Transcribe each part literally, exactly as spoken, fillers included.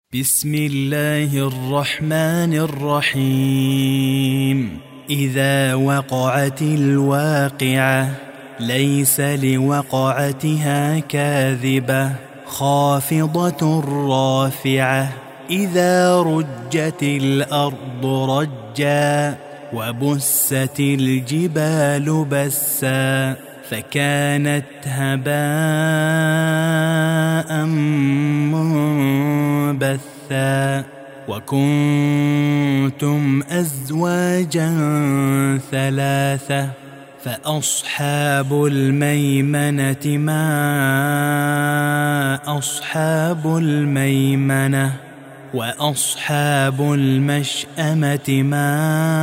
بسم الله الرحمن الرحيم. إذا وقعت الواقعة ليس لوقعتها كاذبة خافضة رافعة. إذا رجت الأرض رجا وبست الجبال بسا فكانت هباء منبثا وكنتم أزواجا ثلاثة فأصحاب الميمنة ما أصحاب الميمنة وأصحاب المشأمة ما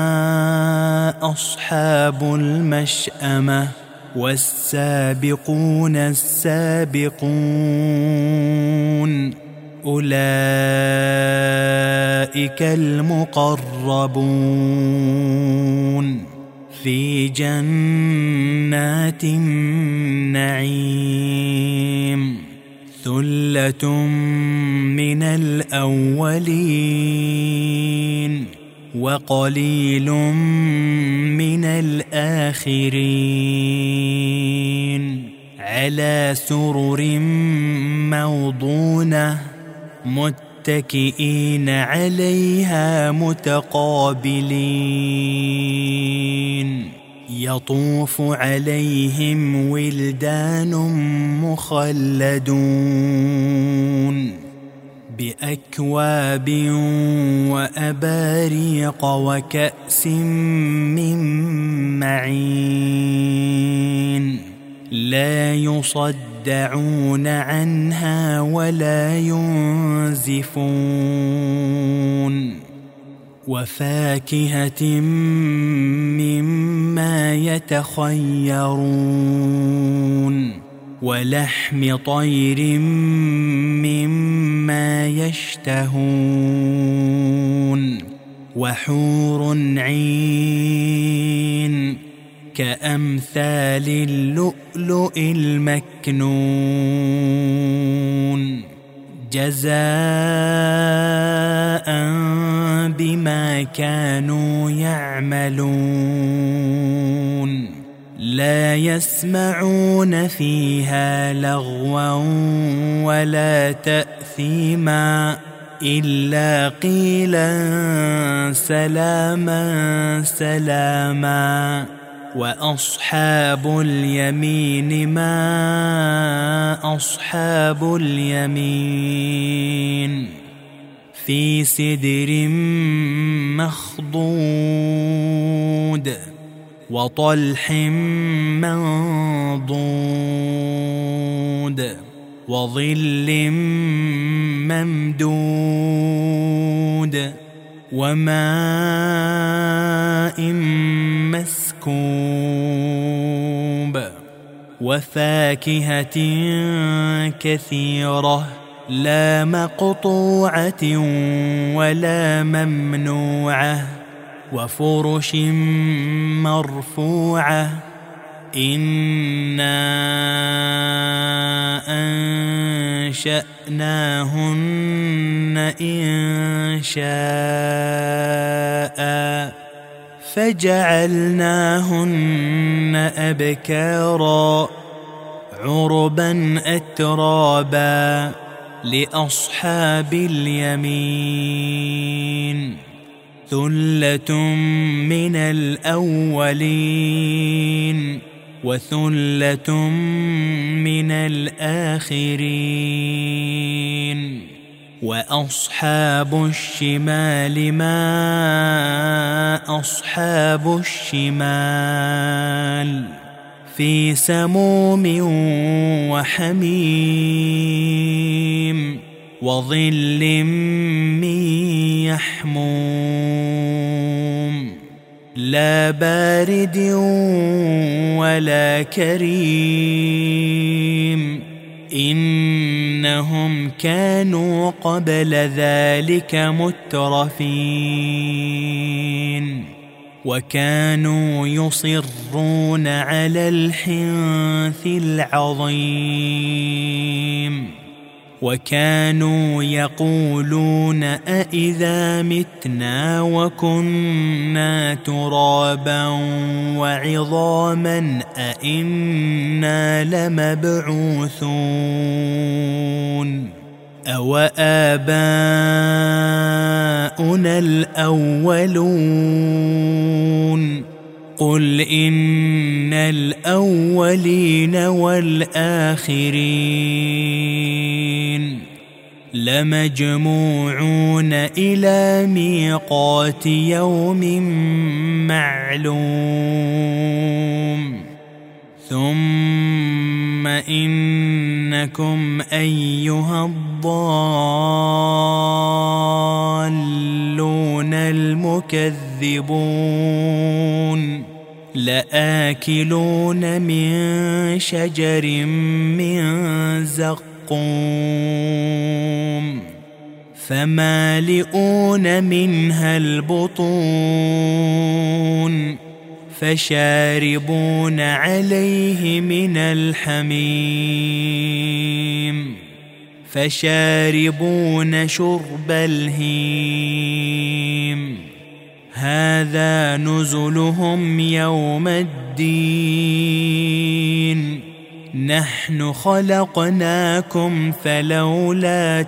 أصحاب المشأمة والسابقون السابقون أولئك المقربون في جنات النعيم. ثلة من الأولين وقليل من الآخرين. على سرر موضونة متكئين عليها متقابلين. يطوف عليهم ولدان مخلدون بأكواب وأباريق وكأس من معين. لا يصدعون عنها ولا ينزفون. وفاكهة مما يتخيرون ولحم طير مما يشتهون. وحور عين كأمثال اللؤلؤ المكنون جزاء بما كانوا يعملون. لا يسمعون فيها لغوا ولا تأثيما إلا قيلا سلاما سلاما. وأصحاب اليمين ما أصحاب اليمين. في سدر مخضود وطلح منضود وظل ممدود وماء مسكوب. وفاكهة كثيرة لا مقطوعة ولا ممنوعة. وفرش مرفوعة. إنا أنشأناهن إنشاء فجعلناهن أبكارا عربا أترابا لأصحاب اليمين. ثلة من الأولين وثلة من الآخرين. وأصحاب الشمال ما أصحاب الشمال. في سموم وحميم وظل من يحموم. لا بارد ولا كريم. إنهم كانوا قبل ذلك مترفين وكانوا يصرون على الحنث العظيم. وكانوا يقولون أإذا متنا وكنا ترابا وعظاما أإنا لمبعوثون أو آباؤنا الأولون قل إن الأولين والآخرين لمجموعون إلى ميقات يوم معلوم ثم إنكم أيها الضالون المكذبون لآكلون من شجر من زقوم فمالئون منها البطون فشاربون عليه من الحميم فشاربون شرب الهيم هذا نزلهم يوم الدين نحن خلقناكم فلولا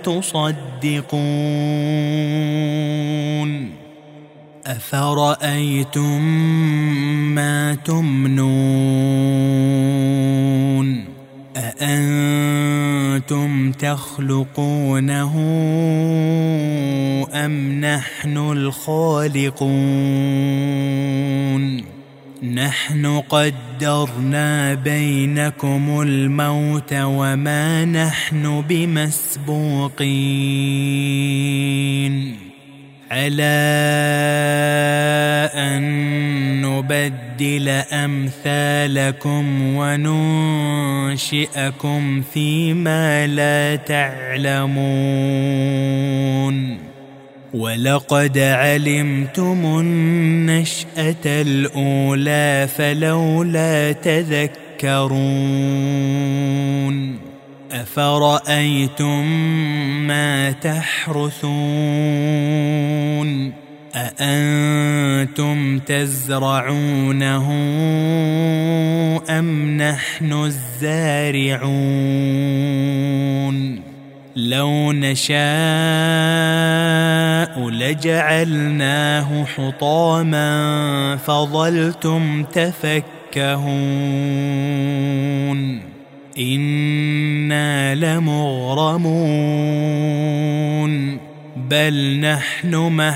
تصدقون أفرأيتم ما تمنون أأنتم تخلقونه أم نحن الخالقون نحن قدرنا بينكم الموت وما نحن بمسبوقين على أن نبدل أمثالكم وننشئكم فيما لا تعلمون ولقد علمتم النشأة الأولى فلولا تذكرون أفرأيتم ما تحرثون أأنتم تزرعونه أم نحن الزارعون لو نشاء لجعلناه حطاما فظلتم تفكهون إنا لمغرمون بل نحن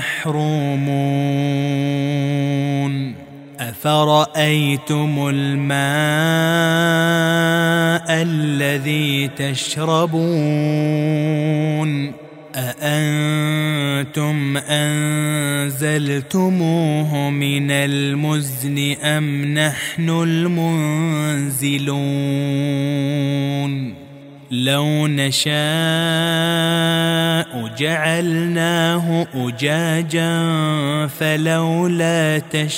محرومون أفرأيتم الماء الذي تشربون أأنتم أنزلتموه من المزن أم نحن المنزلون لو نشاء جعلناه أجاجا فلولا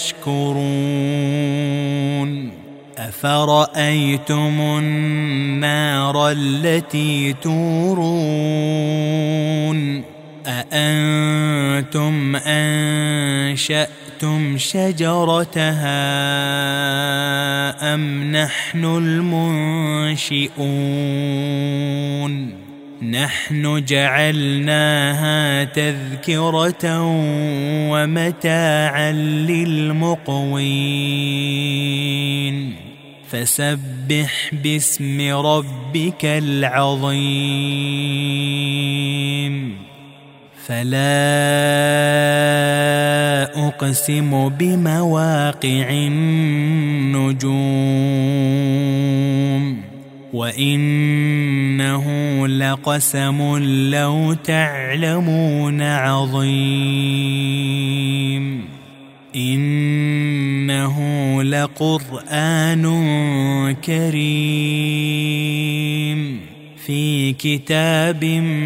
تشكرون أفرأيتم النار التي تورون أأنتم أنشأتم شجرتها أم نحن المنشئون نحن جعلناها تذكرة ومتاعا للمقوين فسبح باسم ربك العظيم فلا أقسم بمواقع النجوم وإنه لقسم لو تعلمون عظيم إنه لقرآن كريم في كتاب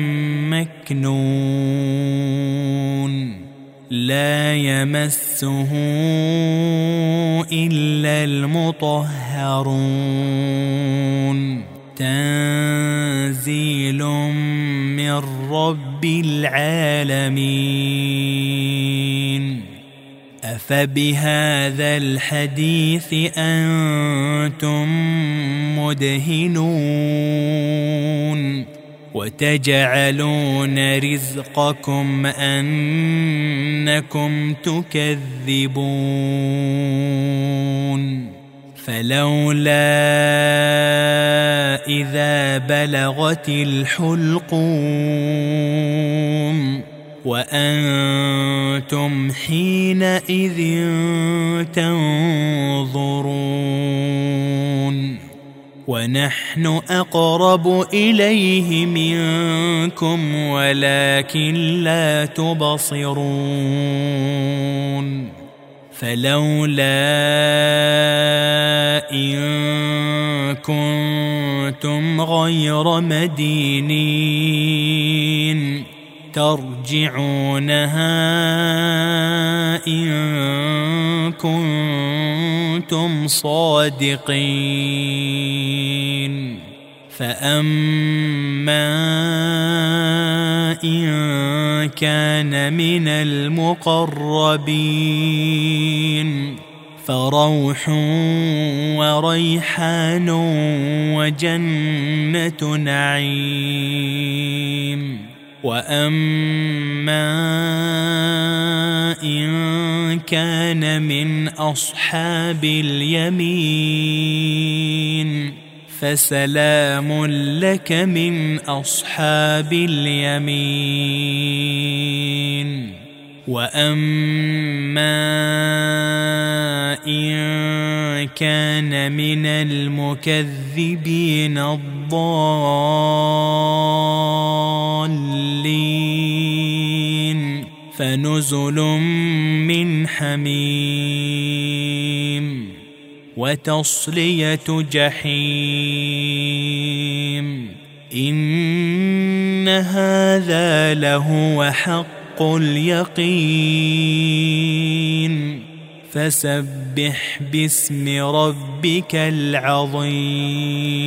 مكنون لا يمسه إلا المطهرون تنزيل رب العالمين. أفبهذا الحديث أنتم مدهنون وتجعلون رزقكم أنكم تكذبون. فلولا إذا بلغت الحلقوم وأنتم حينئذ تنظرون ونحن أقرب إليه منكم ولكن لا تبصرون. فلولا إن كنتم غير مدينين ترجعونها إن كنتم صادقين. فأما إن كان من المقربين فروح وريحان وجنة نعيم. وأما إن كان من أصحاب اليمين فسلام لك من أصحاب اليمين. وأما إن كان من المكذبين الضالين فنزل من حميم وتصلية جحيم. إن هذا لهو حق اليقين. فسبح باسم ربك العظيم.